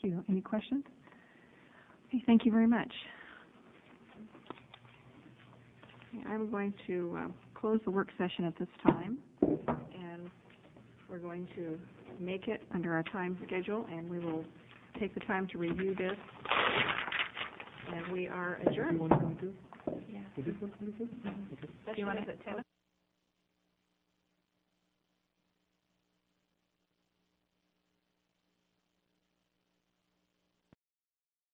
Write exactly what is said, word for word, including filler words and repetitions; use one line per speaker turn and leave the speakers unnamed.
you. Any questions? Okay, thank you very much. Okay, I'm going to uh, close the work session at this time, and we're going to make it under our time schedule, and we will take the time to review this, and we are adjourned.
You want to come too?
Yeah.
With this one, twenty-fifth? Okay.
Do you want us at ten?